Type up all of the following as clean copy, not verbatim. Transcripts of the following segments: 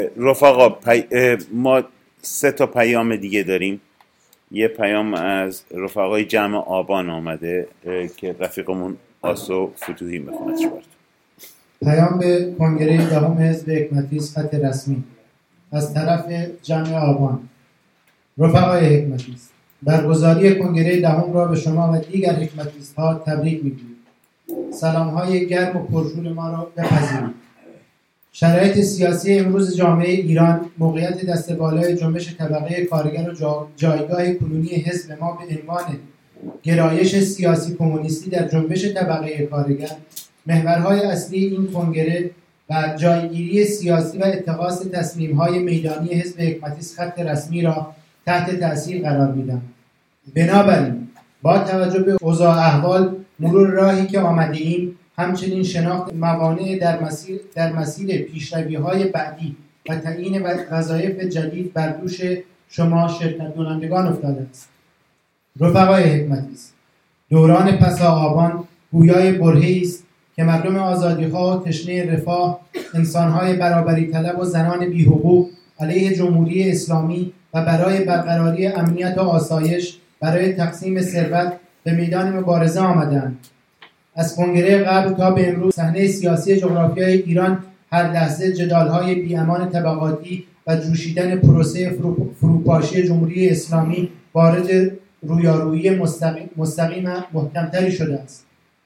رفقا ما 3 پیام دیگه داریم. یه پیام از رفقای جمع آبان آمده که رفیقمون آسو فتوحی میخواد شد. پیام به کنگره دهم حزب حکمتیست خط رسمی از طرف جمع آبان. رفقای حکمتیست، برگزاری کنگره دهم را به شما و دیگر حکمتیست ها تبریک میگویم. سلام های گرم و پرشور ما را بپذیرید. شرایط سیاسی امروز جامعه ایران، موقعیت دست بالای جنبش طبقه کارگر و جایگاه کنونی حزب ما به عنوان گرایش سیاسی کمونیستی در جنبش طبقه کارگر، محورهای اصلی این کنگره و جایگیری سیاسی و اتخاذ تصمیم‌های میدانی حزب حکمتیست خط رسمی را تحت تأثیر قرار میدم. بنابراین با توجه به اوضاع احوال، مرور راهی که آمده‌ایم، همچنین شناخت موانع در مسیر پیشروی‌های بعدی و تعیین وظایف جدید بر دوش شما شرکت کنندگان افتاده است. رفقای حکمتیست، دوران پسا آبان گویای برهه‌ای است که مردم آزادی‌خواه و تشنه رفاه، انسان‌های برابری طلب و زنان بی‌حقوق علیه جمهوری اسلامی و برای برقراری امنیت و آسایش، برای تقسیم ثروت به میدان مبارزه آمدند. از کنگره قبل تا به امروز صحنه سیاسی جغرافیای ایران هر لحظه جدال‌های بی‌امان طبقاتی و جوشیدن پروسه فروپاشی جمهوری اسلامی وارد رویارویی مستقیم محکمتری شده است.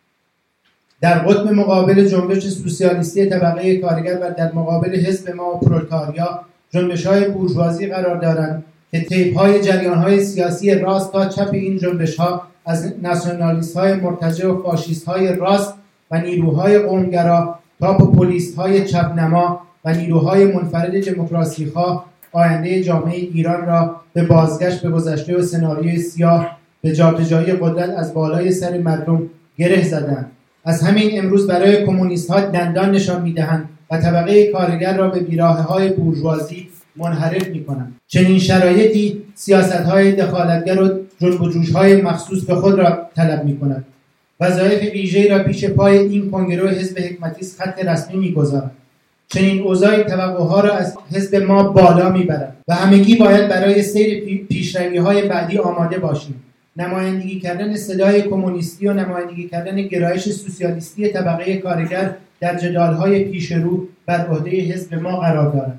در قطب مقابل جنبش سوسیالیستی طبقه کارگر و در مقابل حزب ما و پرولتاریا، جنبش‌های بورژوازی قرار دارند که طیف‌های جریان‌های سیاسی راست تا چپ این جنبش‌ها از ناسیونالیست‌های مرتجع و فاشیست‌های راست و نیروهای قومگرا تا پوپولیست‌های چپ‌نما و نیروهای منفرد دموکراسی‌خواه، آینده جامعه ایران را به بازگشت به گذشته و سناریوی سیاه به جابجایی قدرت از بالای سر مردم گره زدند. از همین امروز برای کمونیست‌ها دندان نشان می‌دهند و طبقه کارگر را به بیراهه‌های بورژوازی منحرف می‌کنند. چنین شرایطی سیاست‌های دخالتگر و جنب و جوش‌های مخصوص به خود را طلب می‌کند. وظایف ویژه‌ای را پیش پای این کنگره حزب حکمتیست خط رسمی می‌گذارد. چنین اوضاعی توقعها را از حزب ما بالا می‌برد و همگی باید برای سیر پیشروی‌های بعدی آماده باشیم. نمایندگی کردن صدای کمونیستی و نمایندگی کردن گرایش سوسیالیستی طبقه کارگر در جدال‌های پیش رو بر عهده حزب ما قرار دارد.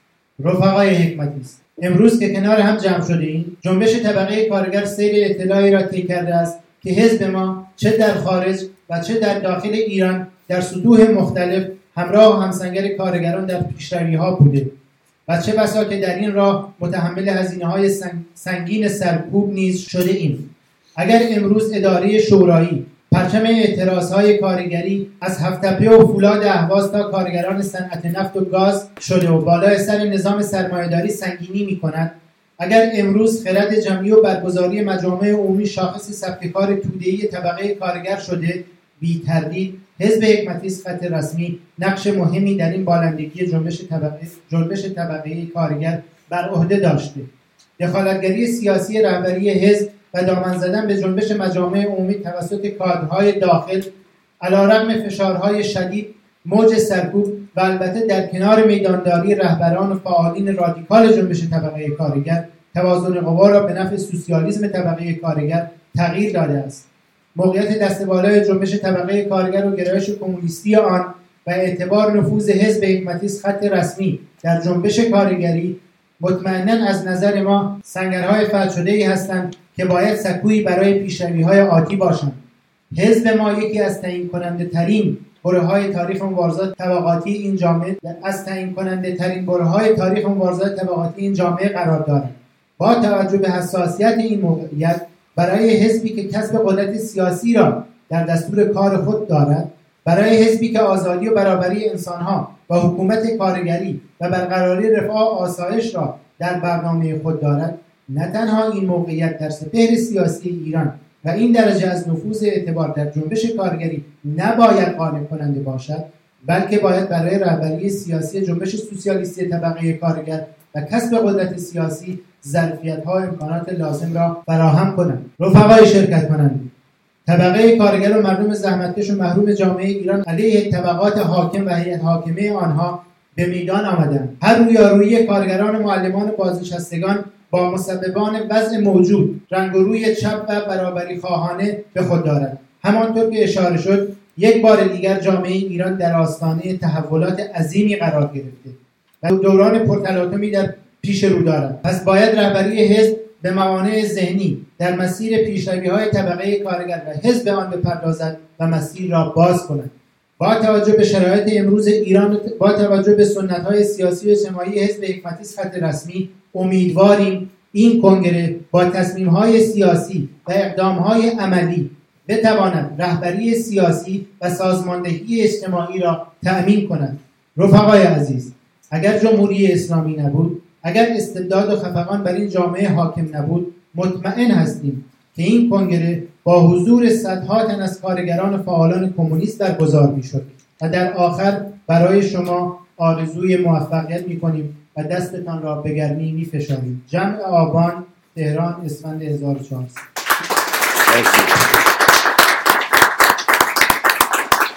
رفقای حکمتیست، امروز که کنار هم جمع شده ایم، جنبش طبقه کارگر سیر اطلاعی را طی کرده است که حزب ما چه در خارج و چه در داخل ایران در سطوح مختلف همراه و همسنگر کارگران در پیشروی‌ها بوده و چه بسا که در این راه متحمل هزینه‌های سنگین سرکوب نیز شده ایم. اگر امروز اداره شورایی پرچم اعتراضهای کارگری از هفت‌تپه و فولاد اهواز تا کارگران صنعت نفت و گاز شده و بالای سر نظام سرمایه‌داری سنگینی می‌کند، اگر امروز خرد جمعی و برگزاری مجامع عمومی شاخص ثبت کار توده‌ای طبقه کارگر شده، بی تردید حزب حکمتیست خط رسمی نقش مهمی در این بالندگی جنبش طبقه کارگر بر عهده داشته. دخالتگری سیاسی رهبری حزب و دامن زدن به جنبش مجامع عمومی توسط کادرهای داخل علیرغم فشارهای شدید، موج سرکوب و البته در کنار میدانداری رهبران و فعالین رادیکال جنبش طبقه کارگر، توازن قوا را به نفع سوسیالیسم طبقه کارگر تغییر داده است. موقعیت دست بالای جنبش طبقه کارگر و گرایش کمونیستی آن و اعتبار نفوذ حزب حکمتیست خط رسمی در جنبش کارگری مطمئناً از نظر ما سنگرهای فتح شده‌ای هستند که باید سکویی برای پیشروی‌های آتی باشند. حزب ما یکی از تعیین کننده ترین برهه‌های تاریخ مبارزات طبقاتی این جامعه قرار دارد. با توجه به حساسیت این موقعیت، برای حزبی که کسب قدرت سیاسی را در دستور کار خود دارد، برای حزبی که آزادی و برابری انسانها و حکومت کارگری و برقراری رفاه و آسایش را در برنامه خود دارد، نه تنها این موقعیت در سپهر سیاسی ایران و این درجه از نفوذ اعتبار در جنبش کارگری نباید قانع کننده باشد، بلکه باید برای رهبری سیاسی جنبش سوسیالیستی طبقه کارگر و کسب قدرت سیاسی ظرفیت‌ها و امکانات لازم را فراهم کنند. رفقای شرکت کننده، طبقه کارگر و مردم زحمتکش و محروم جامعه ایران علیه طبقات حاکم و هیئت حاکمه آنها به میدان آمدند. هر رویارویی کارگران و معلمان بازنشستگان با مسببان وضع موجود رنگ و روی چپ و برابری خواهانه به خود دارد. همانطور که اشاره شد، یک بار دیگر جامعه ایران در آستانه تحولات عظیمی قرار گرفته و دوران پرتلاطمی در پیش رو دارد. پس باید رهبری حزب به موانع ذهنی در مسیر پیشروی‌های طبقه کارگر و حزب آن بپردازد و مسیر را باز کند. با توجه به شرایط امروز ایران، با توجه به سنت‌های سیاسی و اجتماعی حزب حکمتی خط رسمی، امیدواریم این کنگره با تصمیم‌های سیاسی و اقدام‌های عملی بتواند رهبری سیاسی و سازماندهی اجتماعی را تأمین کند. رفقای عزیز، اگر جمهوری اسلامی نبود، اگر استبداد و خفقان بر این جامعه حاکم نبود، مطمئن هستیم که این کنگره با حضور صدها تن از کارگران و فعالان کمونیست برگزار می‌شد و در آخر برای شما آرزوی موفقیت می‌کنیم و دستتان را به گرمی می‌فشاریم. جمع آبان، تهران، اسفند 1400.